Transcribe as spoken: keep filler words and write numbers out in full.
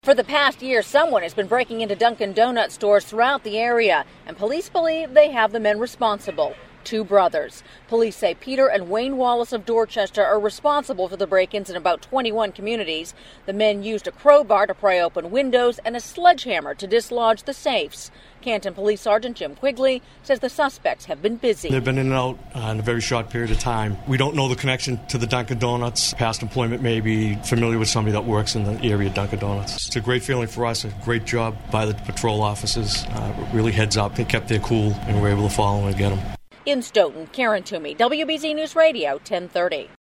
For the past year, someone has been breaking into Dunkin' Donuts stores throughout the area, and police believe they have the men responsible. Two brothers. Police say Peter and Wayne Wallace of Dorchester are responsible for the break-ins in about twenty-one communities. The men used a crowbar to pry open windows and a sledgehammer to dislodge the safes. Canton Police Sergeant Jim Quigley says the suspects have been busy. They've been in and out uh, in a very short period of time. We don't know the connection to the Dunkin' Donuts. Past employment may be familiar with somebody that works in the area of Dunkin' Donuts. It's a great feeling for us, a great job by the patrol officers. Uh, really heads up. They kept their cool and were able to follow and get them. In Stoughton, Karen Toomey, W B Z News Radio, ten thirty.